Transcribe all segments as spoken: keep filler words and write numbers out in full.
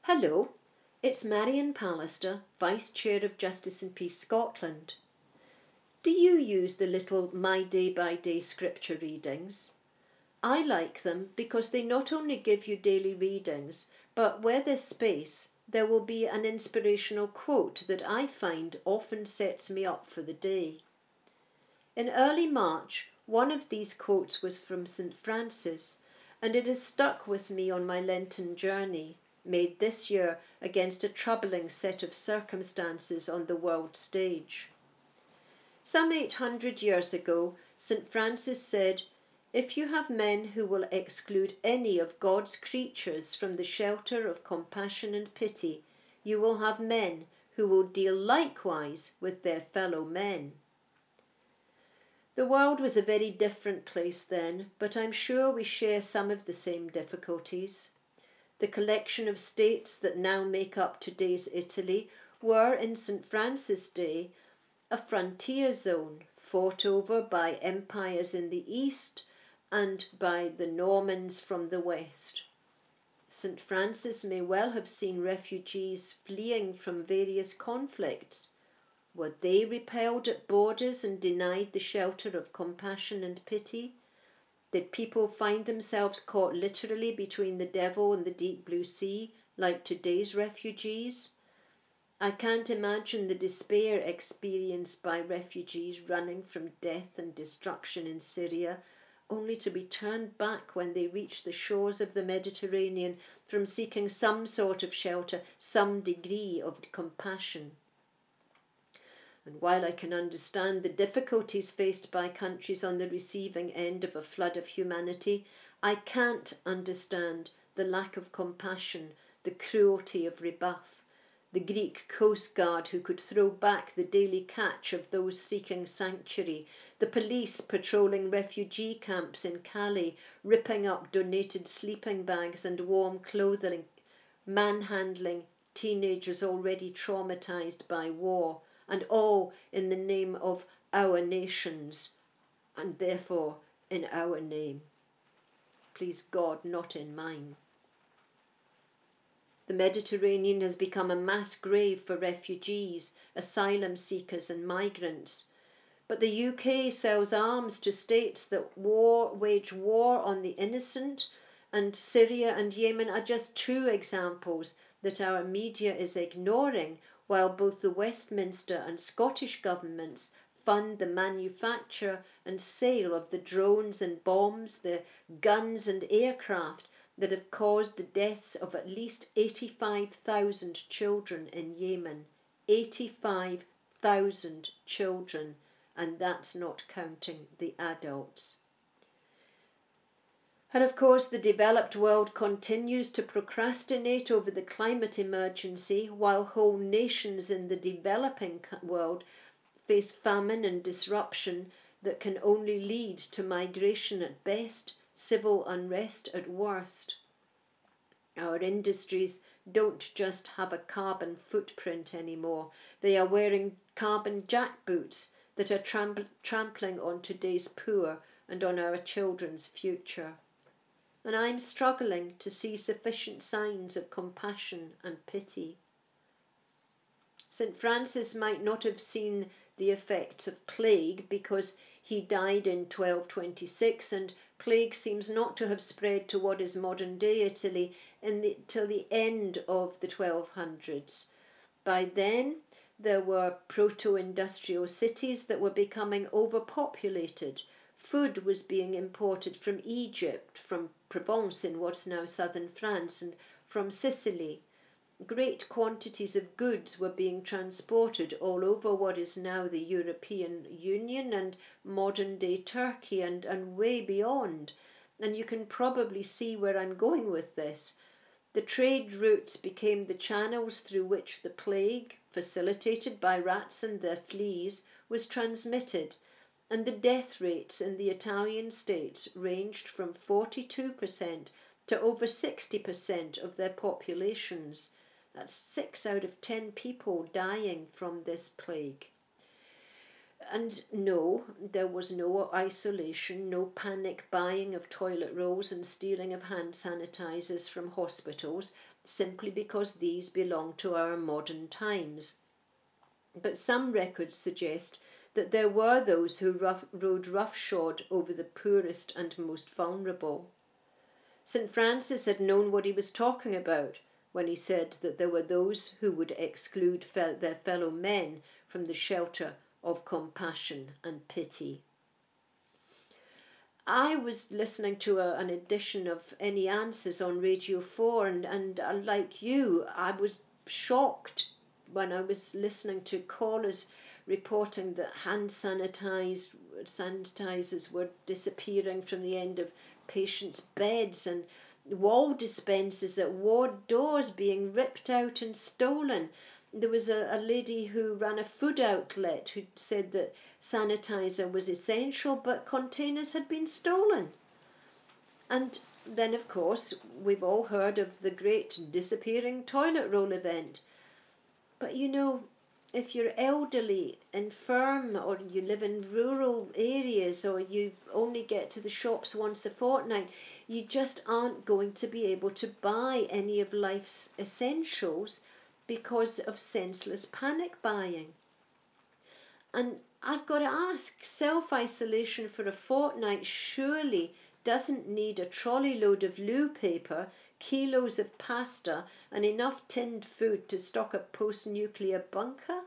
Hello, it's Marion Pallister, Vice Chair of Justice and Peace Scotland. Do you use the little My Day by Day scripture readings? I like them because they not only give you daily readings, but where there's space, there will be an inspirational quote that I find often sets me up for the day. In early March, one of these quotes was from Saint Francis, and it has stuck with me on my Lenten journey, made this year against a troubling set of circumstances on the world stage. Some eight hundred years ago, Saint Francis said, "If you have men who will exclude any of God's creatures from the shelter of compassion and pity, you will have men who will deal likewise with their fellow men." The world was a very different place then, but I'm sure we share some of the same difficulties. The collection of states that now make up today's Italy were, in Saint Francis' day, a frontier zone fought over by empires in the east and by the Normans from the west. Saint Francis may well have seen refugees fleeing from various conflicts. Were they repelled at borders and denied the shelter of compassion and pity? Did people find themselves caught literally between the devil and the deep blue sea, like today's refugees? I can't imagine the despair experienced by refugees running from death and destruction in Syria, only to be turned back when they reach the shores of the Mediterranean from seeking some sort of shelter, some degree of compassion. And while I can understand the difficulties faced by countries on the receiving end of a flood of humanity, I can't understand the lack of compassion, the cruelty of rebuff, the Greek coast guard who could throw back the daily catch of those seeking sanctuary, the police patrolling refugee camps in Calais, ripping up donated sleeping bags and warm clothing, manhandling teenagers already traumatized by war, and all in the name of our nations, and therefore in our name. Please God, not in mine. The Mediterranean has become a mass grave for refugees, asylum seekers and migrants. But the U K sells arms to states that war, wage war on the innocent, and Syria and Yemen are just two examples that our media is ignoring, while both the Westminster and Scottish governments fund the manufacture and sale of the drones and bombs, the guns and aircraft that have caused the deaths of at least eighty-five thousand children in Yemen. eighty-five thousand children, and that's not counting the adults. And of course, the developed world continues to procrastinate over the climate emergency, while whole nations in the developing world face famine and disruption that can only lead to migration at best, civil unrest at worst. Our industries don't just have a carbon footprint anymore. They are wearing carbon jackboots that are trampl- trampling on today's poor and on our children's future. And I'm struggling to see sufficient signs of compassion and pity. Saint Francis might not have seen the effects of plague because he died in twelve twenty-six, and plague seems not to have spread to what is modern-day Italy until the, the end of the twelve hundreds. By then, there were proto-industrial cities that were becoming overpopulated. Food was being imported from Egypt, from Provence in what's now southern France, and from Sicily. Great quantities of goods were being transported all over what is now the European Union and modern-day Turkey and, and way beyond. And you can probably see where I'm going with this. The trade routes became the channels through which the plague, facilitated by rats and their fleas, was transmitted, and the death rates in the Italian states ranged from forty-two percent to over sixty percent of their populations. That's six out of ten people dying from this plague. And no, there was no isolation, no panic buying of toilet rolls and stealing of hand sanitizers from hospitals, simply because these belong to our modern times. But some records suggest that there were those who rough, rode roughshod over the poorest and most vulnerable. Saint Francis had known what he was talking about when he said that there were those who would exclude fel- their fellow men from the shelter of compassion and pity. I was listening to a, an edition of Any Answers on Radio four, and, and uh, like you, I was shocked when I was listening to callers reporting that hand sanitized, sanitizers were disappearing from the end of patients' beds, and wall dispensers at ward doors being ripped out and stolen. There was a, a lady who ran a food outlet who said that sanitizer was essential, but containers had been stolen. And then, of course, we've all heard of the great disappearing toilet roll event. But you know, if you're elderly, infirm, or you live in rural areas, or you only get to the shops once a fortnight, you just aren't going to be able to buy any of life's essentials because of senseless panic buying. And I've got to ask, self-isolation for a fortnight surely doesn't need a trolley load of loo paper, kilos of pasta, and enough tinned food to stock a post-nuclear bunker?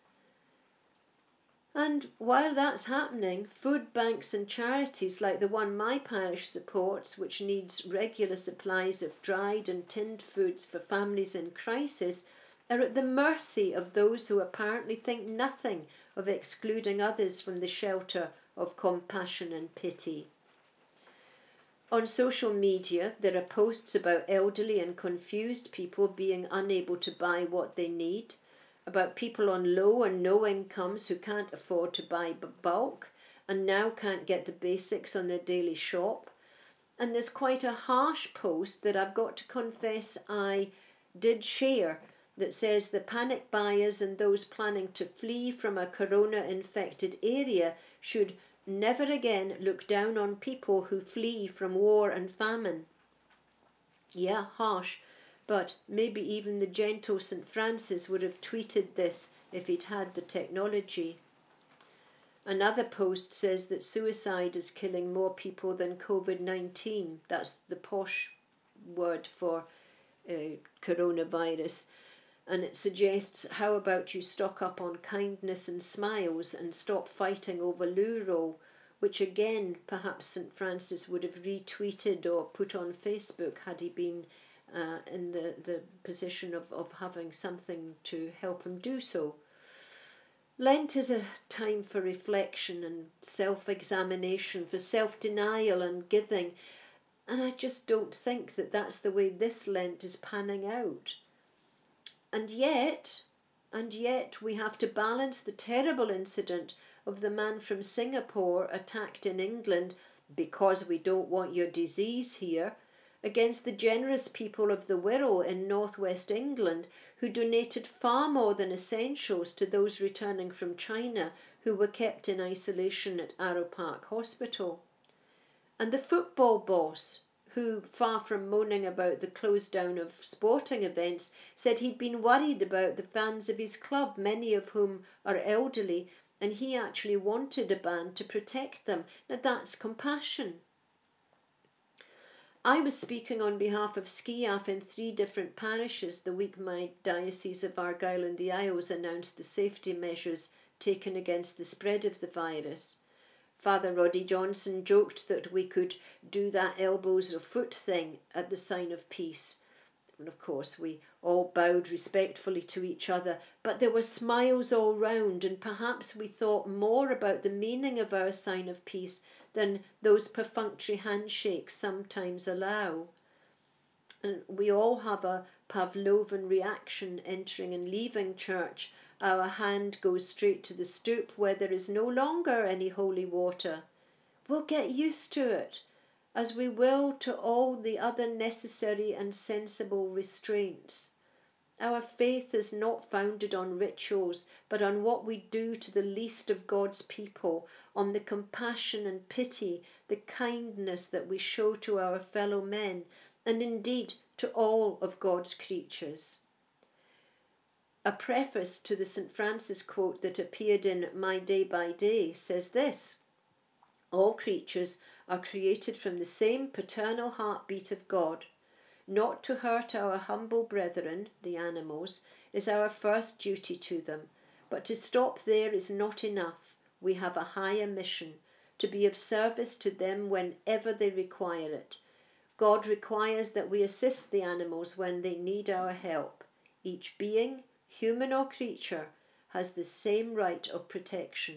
And while that's happening, food banks and charities like the one my parish supports, which needs regular supplies of dried and tinned foods for families in crisis, are at the mercy of those who apparently think nothing of excluding others from the shelter of compassion and pity. On social media, there are posts about elderly and confused people being unable to buy what they need, about people on low and no incomes who can't afford to buy bulk and now can't get the basics on their daily shop. And there's quite a harsh post that I've got to confess I did share that says the panic buyers and those planning to flee from a corona-infected area should never again look down on people who flee from war and famine. Yeah, harsh, but maybe even the gentle Saint Francis would have tweeted this if he'd had the technology. Another post says that suicide is killing more people than COVID nineteen. That's the posh word for uh, coronavirus. And it suggests, how about you stock up on kindness and smiles and stop fighting over loo roll, which again perhaps Saint Francis would have retweeted or put on Facebook had he been uh, in the, the position of, of having something to help him do so. Lent is a time for reflection and self-examination, for self-denial and giving, and I just don't think that that's the way this Lent is panning out. And yet, and yet we have to balance the terrible incident of the man from Singapore attacked in England because we don't want your disease here, against the generous people of the Wirral in northwest England who donated far more than essentials to those returning from China who were kept in isolation at Arrow Park Hospital. And the football boss, who, far from moaning about the close down of sporting events, said he'd been worried about the fans of his club, many of whom are elderly, and he actually wanted a ban to protect them. Now that's compassion. I was speaking on behalf of Skiaf in three different parishes the week my Diocese of Argyll and the Isles announced the safety measures taken against the spread of the virus. Father Roddy Johnson joked that we could do that elbows or foot thing at the sign of peace. And of course we all bowed respectfully to each other, but there were smiles all round, and perhaps we thought more about the meaning of our sign of peace than those perfunctory handshakes sometimes allow. And we all have a Pavlovan reaction entering and leaving church. Our hand goes straight to the stoop where there is no longer any holy water. We'll get used to it, as we will to all the other necessary and sensible restraints. Our faith is not founded on rituals, but on what we do to the least of God's people, on the compassion and pity, the kindness that we show to our fellow men, and indeed to all of God's creatures. A preface to the Saint Francis quote that appeared in My Day by Day says this: all creatures are created from the same paternal heartbeat of God. Not to hurt our humble brethren, the animals, is our first duty to them, but to stop there is not enough. We have a higher mission, to be of service to them whenever they require it. God requires that we assist the animals when they need our help. Each being, human or creature, has the same right of protection.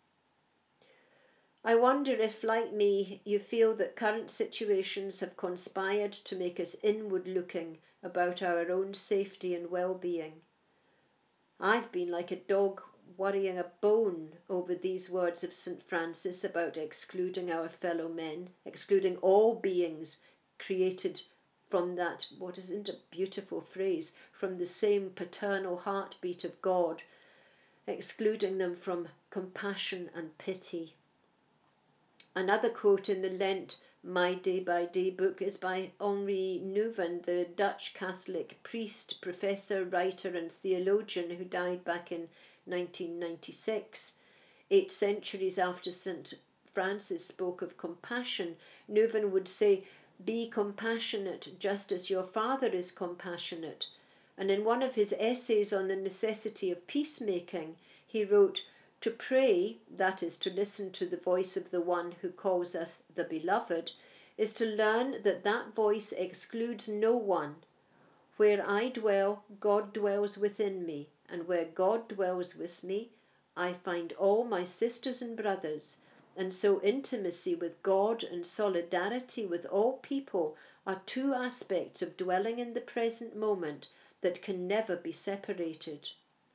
I wonder if, like me, you feel that current situations have conspired to make us inward-looking about our own safety and well-being. I've been like a dog worrying a bone over these words of Saint Francis about excluding our fellow men, excluding all beings created from that, what isn't a beautiful phrase, from the same paternal heartbeat of God, excluding them from compassion and pity. Another quote in the Lent My Day by Day book is by Henri Nouwen, the Dutch Catholic priest, professor, writer and theologian who died back in nineteen ninety-six. Eight centuries after Saint Francis spoke of compassion, Nouwen would say, "Be compassionate just as your Father is compassionate." And in one of his essays on the necessity of peacemaking, he wrote, "To pray, that is to listen to the voice of the one who calls us the Beloved, is to learn that that voice excludes no one. Where I dwell, God dwells within me, and where God dwells with me, I find all my sisters and brothers, and so intimacy with God and solidarity with all people are two aspects of dwelling in the present moment that can never be separated."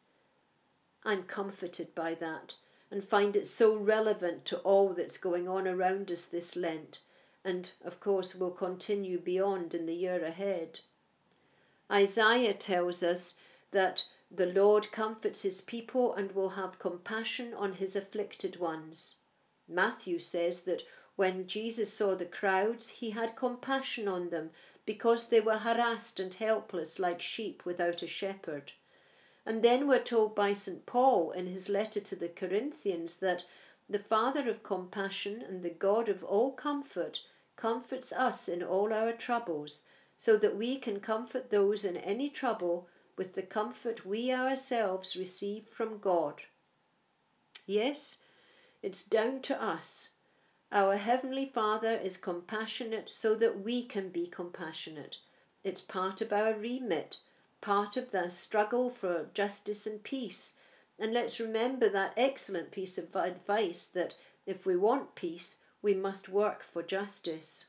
I'm comforted by that and find it so relevant to all that's going on around us this Lent, and of course will continue beyond in the year ahead. Isaiah tells us that the Lord comforts his people and will have compassion on his afflicted ones. Matthew says that when Jesus saw the crowds, he had compassion on them because they were harassed and helpless like sheep without a shepherd. And then we're told by Saint Paul in his letter to the Corinthians that the Father of compassion and the God of all comfort comforts us in all our troubles, so that we can comfort those in any trouble with the comfort we ourselves receive from God. Yes, it's down to us. Our Heavenly Father is compassionate so that we can be compassionate. It's part of our remit, part of the struggle for justice and peace. And let's remember that excellent piece of advice that if we want peace, we must work for justice.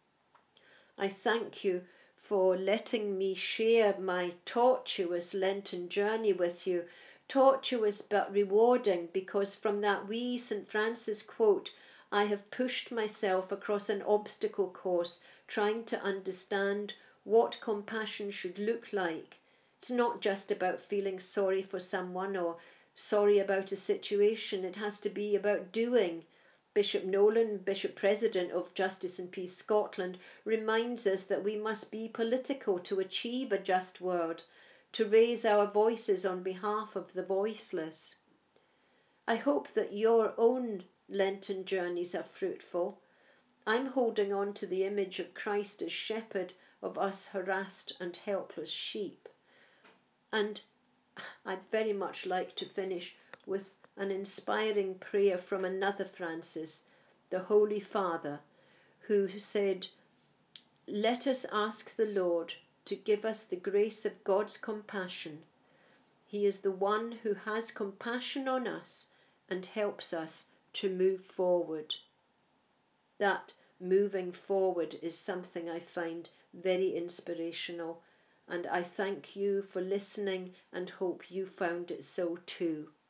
I thank you for letting me share my tortuous Lenten journey with you. Tortuous but rewarding, because from that wee Saint Francis quote, I have pushed myself across an obstacle course trying to understand what compassion should look like. It's not just about feeling sorry for someone or sorry about a situation. It has to be about doing. Bishop Nolan, Bishop President of Justice and Peace Scotland, reminds us that we must be political to achieve a just world, to raise our voices on behalf of the voiceless. I hope that your own Lenten journeys are fruitful. I'm holding on to the image of Christ as shepherd of us harassed and helpless sheep. And I'd very much like to finish with an inspiring prayer from another Francis, the Holy Father, who said, "Let us ask the Lord to give us the grace of God's compassion. He is the one who has compassion on us and helps us to move forward." That moving forward is something I find very inspirational, and I thank you for listening and hope you found it so too.